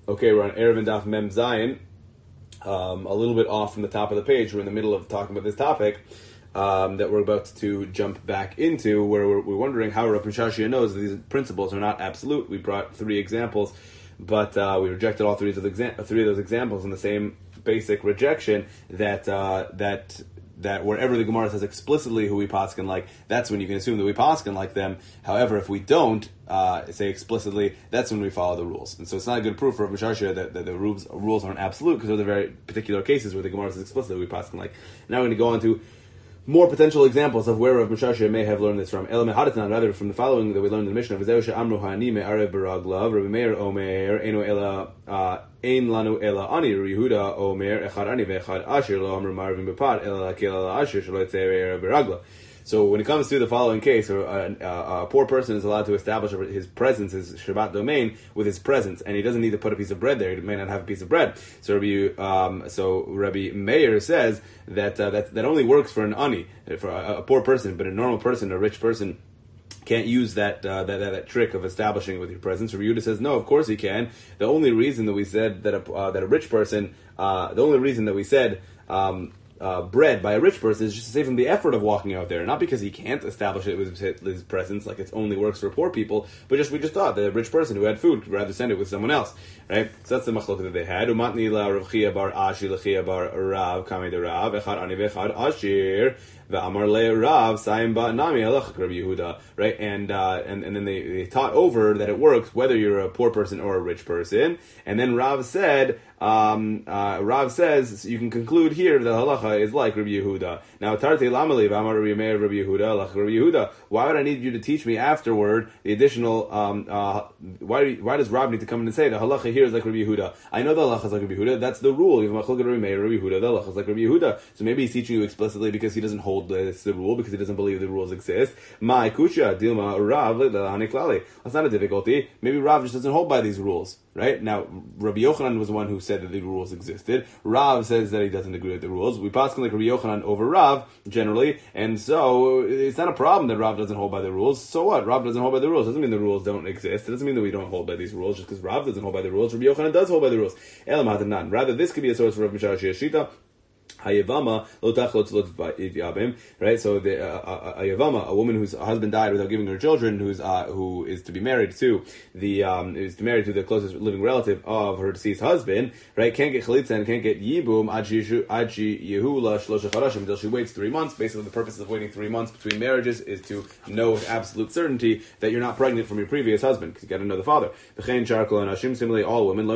Okay, we're on Erev and Daf Mem Zayin, a little bit off from the top of the page. We're in the middle of talking about this topic that we're about to jump back into, where we're wondering how Rav Mishashia knows that these principles are not absolute. We brought 3 examples, but we rejected all three of those examples in the same basic rejection that wherever the Gemara says explicitly who we paskin like, that's when you can assume that we paskin like them. However, if we don't say explicitly, that's when we follow the rules. And so it's not a good proof for Mishashia that the rules aren't absolute, because they're the very particular cases where the Gemara says explicitly we paskin like. Now we're going to go on to more potential examples of where Rav Mishashia may have learned this from. Rather, from the following that we learned in the Mishnah, Amru Ha'ani Me'arev Baraglav, Rabbi Meir Omer, Eino Ela Ein Lanu Ela Ani, Yehuda Omer, Echad Ani Ve'echad Asher, Lo Amru Marvin Bepad, Ela Lakel Ela Asher, Shelo Yitzei Erev Baraglav. So when it comes to the following case, a poor person is allowed to establish his presence, his Shabbat domain, with his presence, and he doesn't need to put a piece of bread there. He may not have a piece of bread. So Rabbi Meir says that only works for an ani, for a poor person, but a normal person, a rich person, can't use that trick of establishing it with your presence. Rabbi Yehuda says, no, of course he can. The only reason that we said that a rich person, the only reason that we said bread by a rich person is just to save him the effort of walking out there, not because he can't establish it with his presence, like it only works for poor people, but we just thought that a rich person who had food could rather send it with someone else, right? So that's the machlokah that they had. Umatni la Rav Chia bar Ashi l'Chia bar Rav kamei de Rav echad ani v'echad Ashir ve'amar le Rav sayim ba nami alach Rabbi Yehuda, right? And then they taught over that it works whether you're a poor person or a rich person, and then Rav said. Rav says you can conclude here that halacha is like Rabbi Yehuda. Now, Tartei Lamali v'amar Rabbi Meir Rabbi Yehuda like Rabbi Yehuda. Why would I need you to teach me afterward the additional? Why does Rav need to come in and say the halacha here is like Rabbi Yehuda? I know the halacha is like Rabbi Yehuda. That's the rule. You have Rabbi Meir Rabbi Yehuda. The halacha is like Rabbi Yehuda. So maybe he's teaching you explicitly because he doesn't hold this the rule, because he doesn't believe the rules exist. Ma kusha dilma Rav l'haniklali. That's not a difficulty. Maybe Rav just doesn't hold by these rules. Right? Now, Rabbi Yochanan was the one who said that the rules existed. Rav says that he doesn't agree with the rules. We pass like Rabbi Yochanan over Rav, generally, and so it's not a problem that Rav doesn't hold by the rules. So what? Rav doesn't hold by the rules. Doesn't mean the rules don't exist. It doesn't mean that we don't hold by these rules just because Rav doesn't hold by the rules. Rabbi Yochanan does hold by the rules. Elam hatanan. Rather, this could be a source for Rav Mishashia Shita. Hayavama lo tachlot yabim, right? So the a yavama, a woman whose husband died without giving her children, who is to be married to the closest living relative of her deceased husband, right? Can't get chalitza and can't get yibum aji yehula shlosha chadashim until she waits 3 months. Basically, the purpose of waiting 3 months between marriages is to know with absolute certainty that you're not pregnant from your previous husband, because you got to know the father. Similarly, all women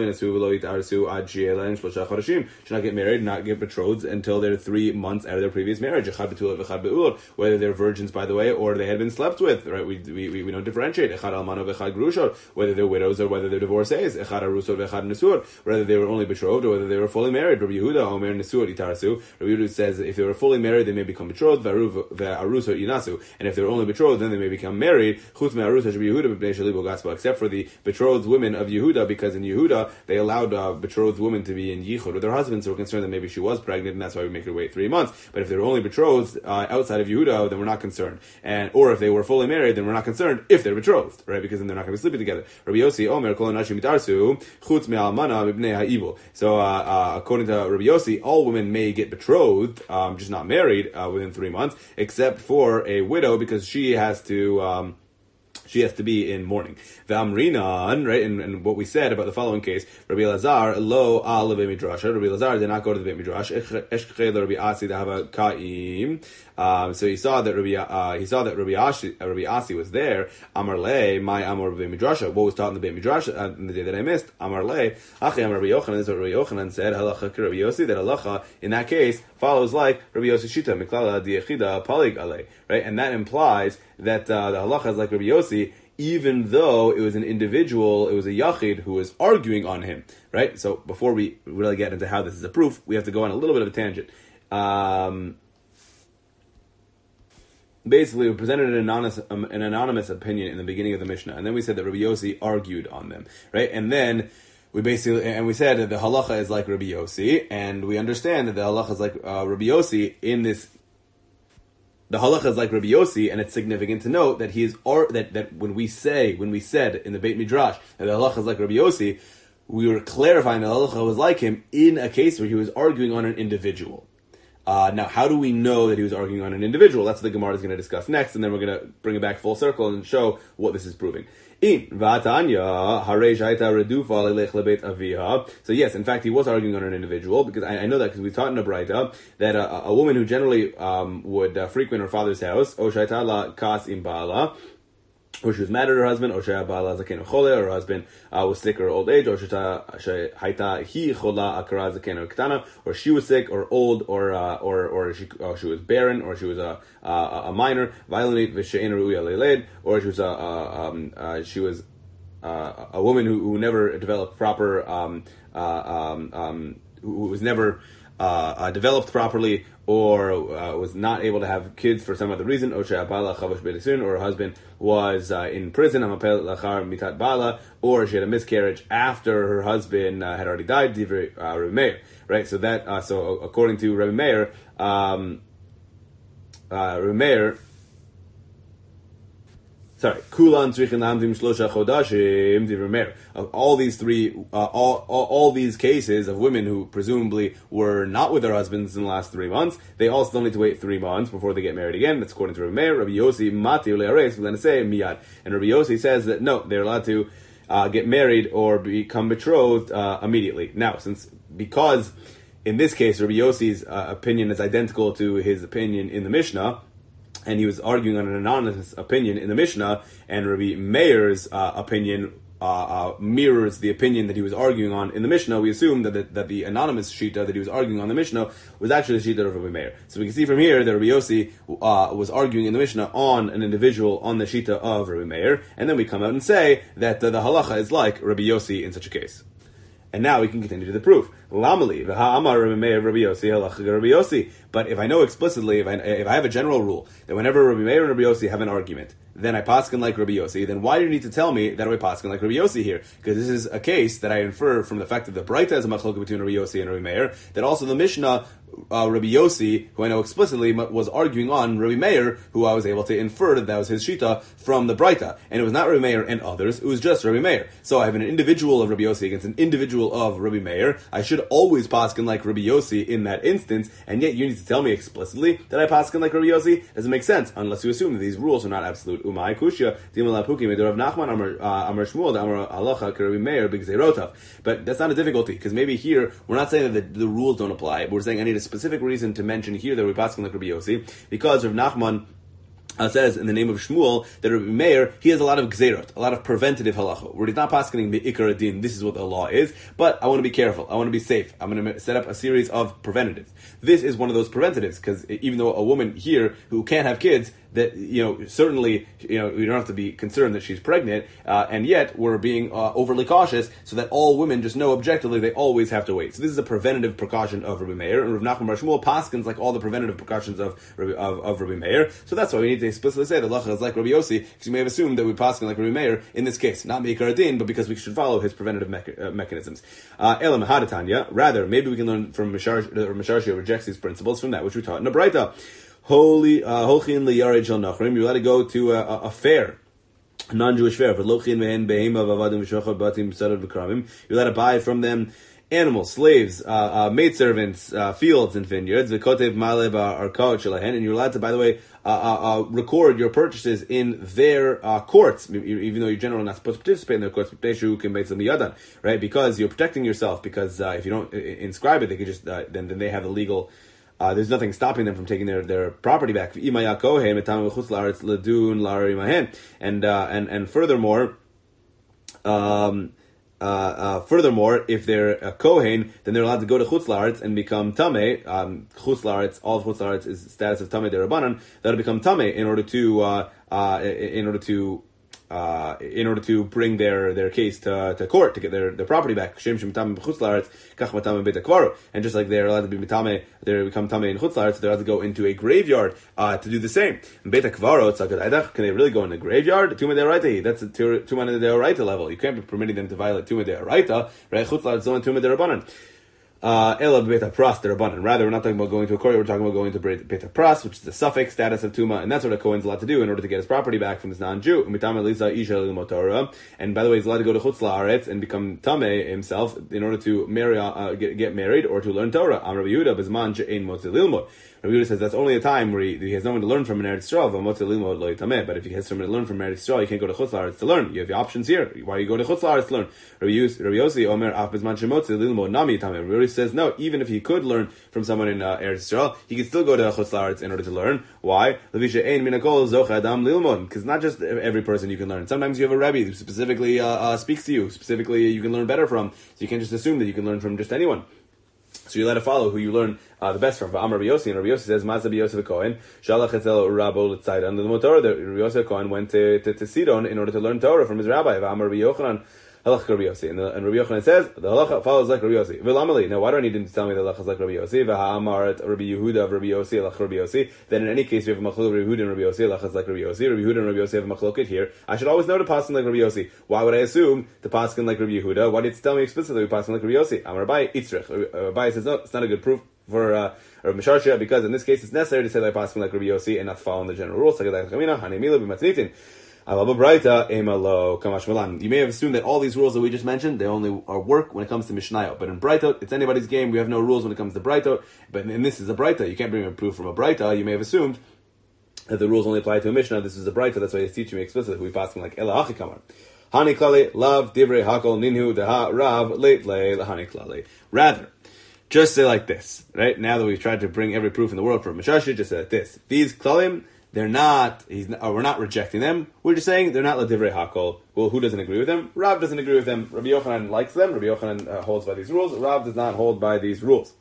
should not get married, not get betrothed until they're 3 months out of their previous marriage. Whether they're virgins, by the way, or they had been slept with, right? We don't differentiate. Whether they're widows or whether they're divorcees. Whether they were only betrothed or whether they were fully married. Rabbi Yehuda Omer Nesuot Itarasu. Rabbi Yehuda says if they were fully married, they may become betrothed. And if they were only betrothed, then they may become married. Except for the betrothed women of Yehuda, because in Yehuda they allowed betrothed women to be in yichud with their husbands, so we're concerned that maybe she was pregnant, and that's why we make her wait 3 months. But if they were only betrothed outside of Yehuda, then we're not concerned. Or if they were fully married, then we're not concerned if they're betrothed, right? Because then they're not going to be sleeping together. Rabbi Yossi Omer Kol Nashim Mitarsu Chutz Me'almana Mibnei Ha'ibul. So according to Rabbi Yossi, all women may get betrothed, just not married within 3 months, except for a widow, because she has to be in mourning. The Amrinan, right, and what we said about the following case, Rabbi Elazar, lo al Beit Midrash. Rabbi Elazar did not go to the Beit Midrash. Rabbi Asi dahava ka'im. So he saw that Rabbi Asi was there. Amar le, my Amar Beit Midrash. What was taught in the Beit Midrash in the day that I missed? Amar le, Achi Amar Rabbi Yochanan. This is what Rabbi Yochanan said. Halacha Rabbi Yossi. That halacha in that case follows like Rabbi Yossi Shita Miklala Diechida Palig Ale. Right, and that implies that the halacha is like Rabbi Yossi, even though it was an individual, it was a yachid who was arguing on him, right? So before we really get into how this is a proof, we have to go on a little bit of a tangent. Basically, we presented an anonymous opinion in the beginning of the Mishnah, and then we said that Rabbi Yossi argued on them, right? And then we said that the halacha is like Rabbi Yossi, and we understand that the halacha is like Rabbi Yossi in this. The halacha is like Rabbi Yossi, and it's significant to note that that when we said in the Beit Midrash that the halacha is like Rabbi Yossi, we were clarifying that halacha was like him in a case where he was arguing on an individual. Now, how do we know that he was arguing on an individual? That's what the Gemara is going to discuss next, and then we're going to bring it back full circle and show what this is proving. So yes, in fact, he was arguing on an individual, because I know that because we taught in a Braita that a woman who generally would frequent her father's house, o shaita la kas im ba'ala, or she was mad at her husband, or her husband was sick or old age, or she was sick or old, or she was barren, or she was a minor, or she was a woman who never developed proper, who was never developed properly, or was not able to have kids for some other reason, or her husband was in prison, or she had a miscarriage after her husband had already died, Rabbi Meir, right? So that, so according to Rabbi Meir, Kulan tzrichin lamdim shlosha chodashim divrei Meir. Of all these three, all these cases of women who presumably were not with their husbands in the last 3 months, they all still need to wait 3 months before they get married again. That's according to Rabbi Meir. Rabbi Yossi mati le'ares v'lenaseh miyad. And Rabbi Yossi says that no, they're allowed to get married or become betrothed immediately. Now, because in this case Rabbi Yossi's opinion is identical to his opinion in the Mishnah, and he was arguing on an anonymous opinion in the Mishnah, and Rabbi Meir's opinion mirrors the opinion that he was arguing on in the Mishnah, we assume that the anonymous shita that he was arguing on the Mishnah was actually the shita of Rabbi Meir. So we can see from here that Rabbi Yossi was arguing in the Mishnah on an individual on the shita of Rabbi Meir, and then we come out and say that the halacha is like Rabbi Yossi in such a case. And now we can continue to the proof. But if I know explicitly, if I have a general rule that whenever Rabbi Meir and Rabbi Yossi have an argument, then I paskin like Rabbi Yossi, then why do you need to tell me that I paskin like Rabbi Yossi here? Because this is a case that I infer from the fact that the Braita is a machlokah between Rabbi Yossi and Rabbi Meir, that also the Mishnah, Rabbi Yossi, who I know explicitly, was arguing on Rabbi Meir, who I was able to infer that was his shita from the Braita. And it was not Rabbi Meir and others, it was just Rabbi Meir. So I have an individual of Rabbi Yossi against an individual of Rabbi Meir. I should always paskin like Rabbi Yossi in that instance, and yet you need to tell me explicitly that I paskin like Rabbi Yossi. Doesn't make sense, unless you assume that these rules are not absolute. Umay kushya, dimel apuki, Rav Nachman, Amar Shmuel, Amar Halacha, Rabbi Meir, b'gzeirotav. But that's not a difficulty, because maybe here, we're not saying that the rules don't apply, but we're saying I need a specific reason to mention here that we're paskin like Rabbi Yossi, because Rav Nachman says in the name of Shmuel that Rabbi Meir, he has a lot of gzeirot, a lot of preventative halacha, where he's not paskening the ikar adin, this is what the law is, but I want to be careful, I want to be safe, I'm going to set up a series of preventatives. This is one of those preventatives, because even though a woman here who can't have kids, that, certainly, you don't have to be concerned that she's pregnant, and yet we're being overly cautious, so that all women just know objectively they always have to wait. So this is a preventative precaution of Rabbi Meir, and Rav Nachman bar Shmuel paskins like all the preventative precautions of Rabbi Meir. So that's why we need to explicitly say that halacha is like Rabbi Yossi, because you may have assumed that we paskin like Rabbi Meir in this case, not meikar adin, but because we should follow his preventative mechanisms. Elam hadatanya, rather, maybe we can learn from Misharshia rejects these principles from that which we taught in the Braita. Holchin liyared shel nachrim. You're allowed to go to a fair, a non-Jewish fair. You're allowed to buy from them animals, slaves, maidservants, fields and vineyards. And you're allowed to, by the way, record your purchases in their courts, even though you're generally not supposed to participate in their courts, right? Because you're protecting yourself. Because if you don't inscribe it, they could just then they have the legal. There's nothing stopping them from taking their property back. And furthermore, if they're a kohen, then they're allowed to go to Chutz La'aretz and become tameh. Chutz La'aretz, all of Chutz La'aretz is status of tameh derabanan. That'll become tameh in order to bring their case to court to get their property back. And just like they're allowed to be mitame, they become tame in Chutz La'aretz, they're allowed to go into a graveyard to do the same. Can they really go in a graveyard? Tumah de'oraita. That's a tumah de'oraita level. You can't be permitting them to violate tumah de'oraita, right? Chutz La'aretz is only tumah de'rabanan. Ela beta pras derabanan. Rather, we're not talking about going to a court. We're talking about going to beta pras, which is the suffix status of tuma, and that's what a kohen's allowed to do in order to get his property back from his non-Jew. And by the way, he's allowed to go to chutz la'aretz and become tameh himself in order to marry, get married, or to learn Torah. Am Rabbi Yehuda b'zman she'ein motzi lilmod. Rabbi Yehuda says that's only a time where he has no one to learn from in Eretz Yisrael. But if he has someone to learn from Eretz Yisrael, you can't go to chutz la'aretz to learn. You have the options here. Why are you going to chutz la'aretz to learn? Rabbi Yossi Omer af b'zman she'motzi lilmod nami tameh. Rabbi Yehuda says no. Even if he could learn from someone in Eretz Yisrael, he could still go to chutz la'aretz in order to learn. Why? Because not just every person you can learn. Sometimes you have a Rebbe who specifically speaks to you, specifically you can learn better from. So you can't just assume that you can learn from just anyone. So you let it follow who you learn the best from. Amar Rabbi Yossi, and Rabbi Yossi says, Mazda Yosef Cohen, Shalach etzel Rabo l'tzaidan l'motorah. Rabbi Yosef Cohen went to Sidon in order to learn Torah from his rabbi. Amar Rabbi Yochanan, Halach Rabbi Yossi. And Rabbi Yochanan says, the halacha follows like Rabbi Yossi. V'lamali. Now, why do I need him to tell me the halacha is like Rabbi Yossi? V'ha'amaret Rabbi Yehuda of Rabbi Yossi, halach Rabbi Yossi. Then in any case, we have a machlok Rabbi Yehuda and Rabbi Yossi, halacha is like Rabbi Yossi. Rabbi Yehuda and Rabbi Yossi have a machlokit here. I should always know to paskin like Rabbi Yossi. Why would I assume to paskin like Rabbi Yehuda? Why did you tell me explicitly to paskin like Rabbi Yossi? Amar Rabbi Yitzrich. Rabbi says, no, it's not a good proof for Rabbi Misharsha, because in this case it's necessary to say like paskin like Rabbi Yossi and not following the general rules. You may have assumed that all these rules that we just mentioned, they only work when it comes to Mishnayot. But in Braitot, it's anybody's game. We have no rules when it comes to Braitot. But in this is a Braita. You can't bring a proof from a Braita. You may have assumed that the rules only apply to a Mishnah. This is a Braita. That's why he's teaching me explicitly. We pass him like Ela Achi Kamar. Hani Klali, Lav, Divrei, Hakol, Ninhu, Daha, Rav, Leit, Le, Lahani Klali. Rather, just say like this, right? Now that we've tried to bring every proof in the world for Mishashi, just say like this. These Klalim, we're not rejecting them. We're just saying they're not Ladivrei Hakol. Well, who doesn't agree with them? Rav doesn't agree with them. Rabbi Yochanan likes them. Rabbi Yochanan holds by these rules. Rav does not hold by these rules.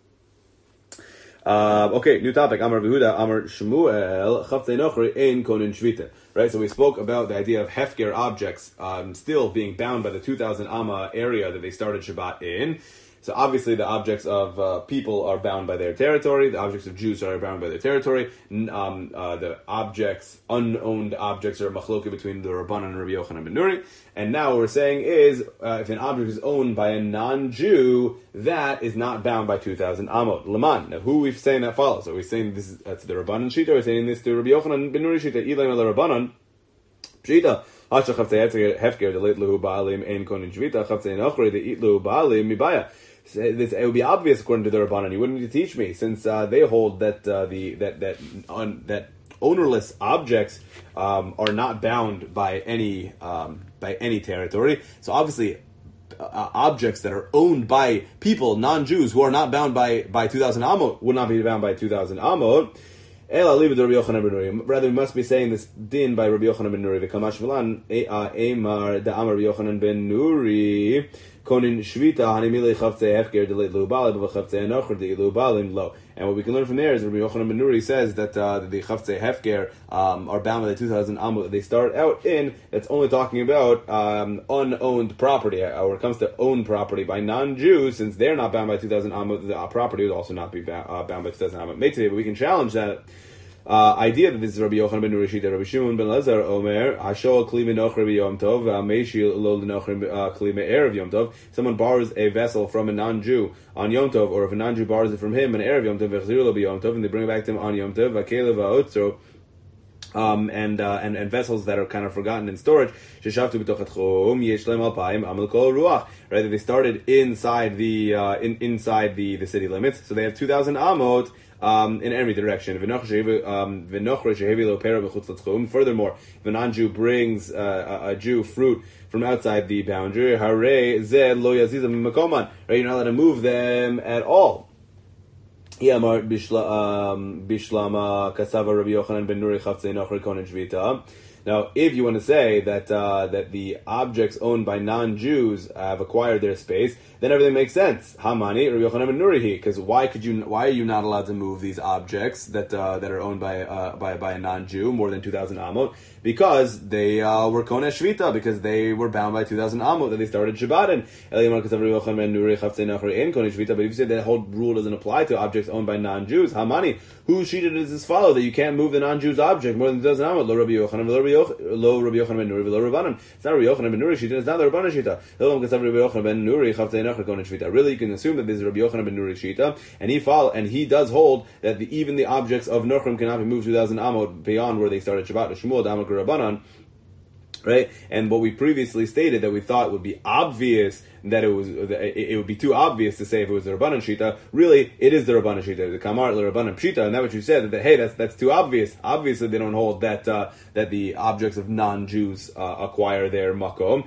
Okay, new topic. Amar Yehuda, Amar Shmuel, Chavtzei Nochri, Ein Konin Shvita. Right, so we spoke about the idea of hefker objects still being bound by the 2,000 Amma area that they started Shabbat in. So obviously the objects of people are bound by their territory. The objects of Jews are bound by their territory. The unowned objects are machloke between the Rabbanan and Rabbi Yochanan ben Nuri. And now what we're saying is, if an object is owned by a non-Jew, that is not bound by 2,000 amot. Laman. Now who are we saying that follows? Are we saying this is that's the Rabbanan Shita? Or are we saying this to Rabbi Yochanan ben Nuri Shita? Ilayim ala Rabbanan Shita. Hasha chavtzei hefker the leit lahu ba'alim ein konin shvita chavtzei nochri the itlu ba'alim mibaya. It would be obvious according to the Rabbanan. You wouldn't need to teach me, since they hold that that ownerless objects are not bound by any territory. So obviously, objects that are owned by people, non-Jews, who are not bound by 2,000 amot, would not be bound by 2,000 amot. Rather, we must be saying this din by Rabbi Yochanan ben Nuri. V'kamash v'lan Eimar da'amar Rabbi Yochanan ben Nuri konin shvita hanimile chavtzei hefker deleit lu balim v'chavtzei anocher deilu balim lo. And what we can learn from there is Rabbi Yochanan ben Nuri says that the chavtzei hefker are bound by the 2,000 amot that they start out in. It's only talking about unowned property. When it comes to owned property by non-Jews, since they're not bound by 2,000 amot, the property would also not be bound by 2,000 amot. But we can challenge that idea that this is Rabbi Yochanan ben Nuri Shita. Rabbi Shimon ben Lazar Omer Hashol Kli Menoch Rabbi Yom Tov V'Ameishi Lo Lenoch Kli Me'erev Yom Tov. Someone borrows a vessel from a non-Jew on Yom Tov, or if a non-Jew borrows it from him on Erev Yom Tov V'Chzir Lo B'Yom Tov, and they bring it back to him on Yom Tov V'Kelev V'Otzro. And vessels that are kind of forgotten in storage. Sheshavtu b'toch atchum yesh lehem alpayim amal kol ruach. Right, they started inside the inside the city limits, so they have 2,000 amot in every direction. Furthermore, if a non-Jew brings a Jew fruit from outside the boundary, right, you're not allowed to move them at all. Now, if you want to say that that the objects owned by non-Jews have acquired their space, then everything makes sense. Hamani, Rabbi Yochanan ben Nuri, because why are you not allowed to move these objects that are owned by a non-Jew more than 2,000 amot? Because they were konesh shvita, because they were bound by 2,000 amot that they started Shabbat in. But if you say that whole rule doesn't apply to objects owned by non-Jews, Hamani, whose shita does this follow that you can't move the non-Jew's object more than 2,000 amot? Lo Rabbi Yochanan, lo Rabbi lo Rabbi Yochanan ben Nuri, lo Rabbanan. It's not Rabbi Yochanan ben Nuri shita. It's not the Rabbanan shita. Really, you can assume that this is Rabbi Yochanan ben Nuri shita, and he does hold that even the objects of Nochrim cannot be moved 2,000 amot beyond where they started Shabbat. Shmuel Damak Rabbanan. Right, and what we previously stated that we thought would be obvious that it would be too obvious to say if it was the Rabbanan Shita. Really, it is the Rabbanan Shita, the Kamar the Rabbanan Pshita, and that's what you said. That hey, that's too obvious. Obviously, they don't hold that that the objects of non-Jews acquire their makom.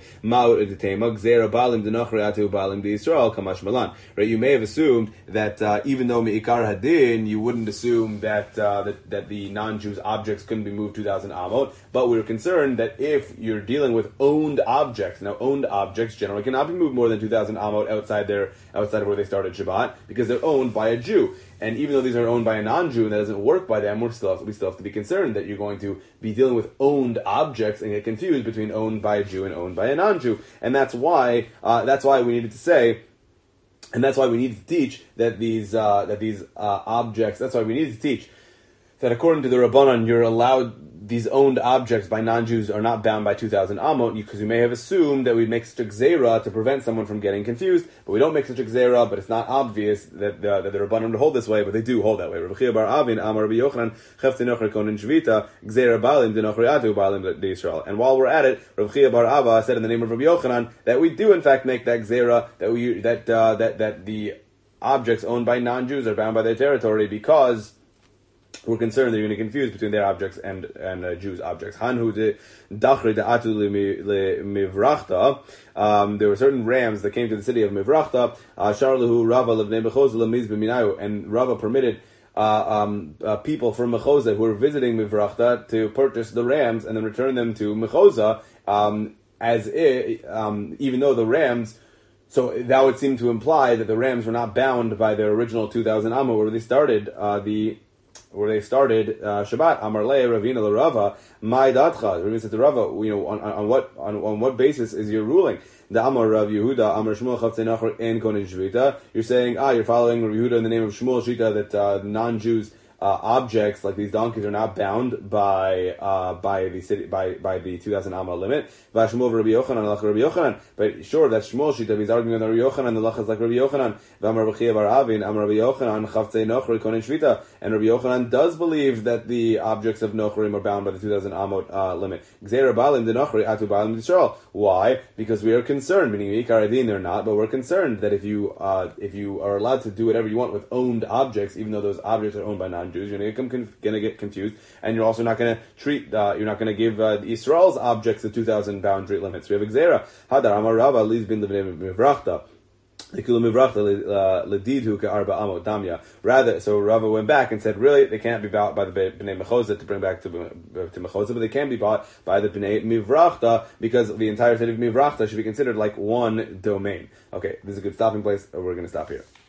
Right, you may have assumed that even though me'ikar hadin, you wouldn't assume that that the non-Jews objects couldn't be moved 2,000 amot, but we were concerned that if you're dealing with owned objects, now owned objects generally cannot be moved more than 2,000 amot outside of where they started Shabbat because they're owned by a Jew. And even though these are owned by a non-Jew and that doesn't work by them, we still have to be concerned that you're going to be dealing with owned objects and get confused between owned by a Jew and owned by a non-Jew. And that's why we needed to say. And that's why we need to teach that these objects. That's why we need to teach that according to the Rabbanan, you're allowed these owned objects by non-Jews are not bound by 2,000 amot, because you may have assumed that we'd make such a gzeira to prevent someone from getting confused, but we don't make such a gzeira, but it's not obvious that the Rabbanan would hold this way, but they do hold that way. Rabbi Chia bar Avin, Amar Rabbi Yochanan, Chefti Nocher Konin Shvita, Gzeira Balim, Denocher Atu Balim D'Yisrael. And while we're at it, Rabbi Chia bar Ava said in the name of Rabbi Yochanan that we do in fact make that gzeira, that the objects owned by non-Jews are bound by their territory because we're concerned that you're going to confuse between their objects and Jews' objects. Hanhu de dachri de atu le mivrachta. There were certain rams that came to the city of Mivrachta. Sharlahu Rava levnei Mechoza lemiz b'minayu, and Rava permitted people from Mechoza who were visiting Mivrachta to purchase the rams and then return them to Mechoza, even though the rams. So that would seem to imply that the rams were not bound by their original 2,000 amma where they started Shabbat. Amar le Ravina l'Rava, my datcha. Ravina said to Rava, on what basis is your ruling? The Amar Rav Yehuda, Amar Shmuel Chavtzei Nachor En Konin Shvita. You're saying, you're following Rav Yehuda in the name of Shmuel Shvita that non-Jews objects like these donkeys are not bound by the 2,000 amma limit. But sure, that's Shmuel Shita. He's arguing on Rabbi Yochanan. The lach is like Rabbi Yochanan. And Rabbi Yochanan does believe that the objects of Nochrim are bound by the 2,000 amot limit. Why? Because we are concerned, meaning Ikar Adin they're not, but we're concerned that if you are allowed to do whatever you want with owned objects, even though those objects are owned by non-Jews, you're going to get confused, and you're also not going to you're not going to give Israel's objects the 2,000 boundary limits. We have Gzeira. Hadar Amar Rava Liz bin Mivrachta. Rather, so Rava went back and said, really, they can't be bought by the Bnei Mechoza to bring back to Mechoza, but they can be bought by the Bnei Mivrachta, because the entire city of Mivrachta should be considered like one domain. Okay, this is a good stopping place. We're going to stop here.